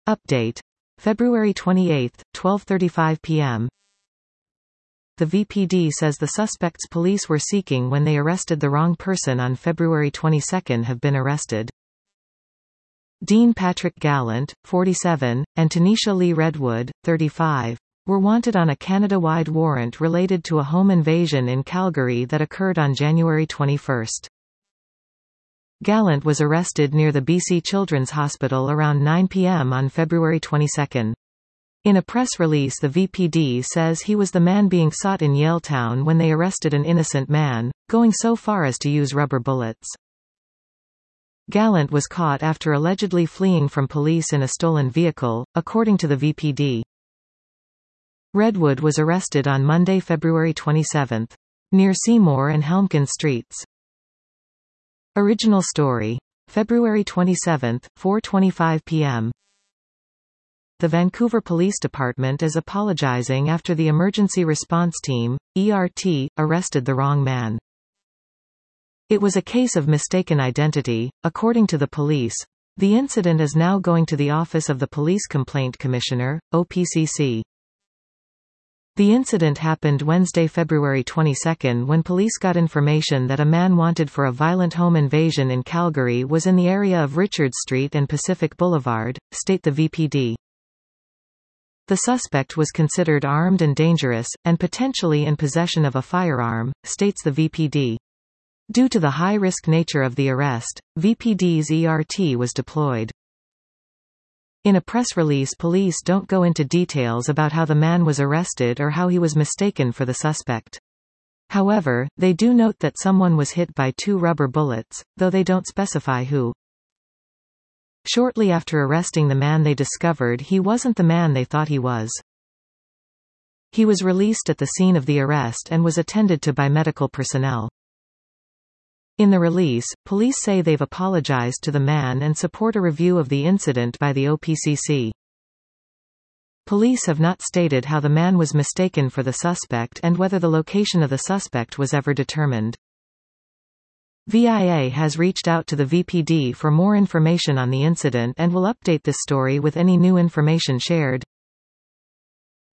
Update. February 28, 12:35 p.m. The VPD says the suspects police were seeking when they arrested the wrong person on February 22 have been arrested. Dean Patrick Gallant, 47, and Tanisha Lee Redwood, 35, were wanted on a Canada-wide warrant related to a home invasion in Calgary that occurred on January 21. Gallant was arrested near the BC Children's Hospital around 9 p.m. on February 22. In a press release, the VPD says he was the man being sought in Yaletown when they arrested an innocent man, going so far as to use rubber bullets. Gallant was caught after allegedly fleeing from police in a stolen vehicle, according to the VPD. Redwood was arrested on Monday, February 27, near Seymour and Helmkin Streets. Original story. February 27, 4:25 p.m. The Vancouver Police Department is apologizing after the Emergency Response Team, ERT, arrested the wrong man. It was a case of mistaken identity, according to the police. The incident is now going to the Office of the Police Complaint Commissioner, OPCC. The incident happened Wednesday, February 22 when police got information that a man wanted for a violent home invasion in Calgary was in the area of Richard Street and Pacific Boulevard, state the VPD. The suspect was considered armed and dangerous, and potentially in possession of a firearm, states the VPD. Due to the high-risk nature of the arrest, VPD's ERT was deployed. In a press release, police don't go into details about how the man was arrested or how he was mistaken for the suspect. However, they do note that someone was hit by 2 rubber bullets, though they don't specify who. Shortly after arresting the man, they discovered he wasn't the man they thought he was. He was released at the scene of the arrest and was attended to by medical personnel. In the release, police say they've apologized to the man and support a review of the incident by the OPCC. Police have not stated how the man was mistaken for the suspect and whether the location of the suspect was ever determined. VIA has reached out to the VPD for more information on the incident and will update this story with any new information shared.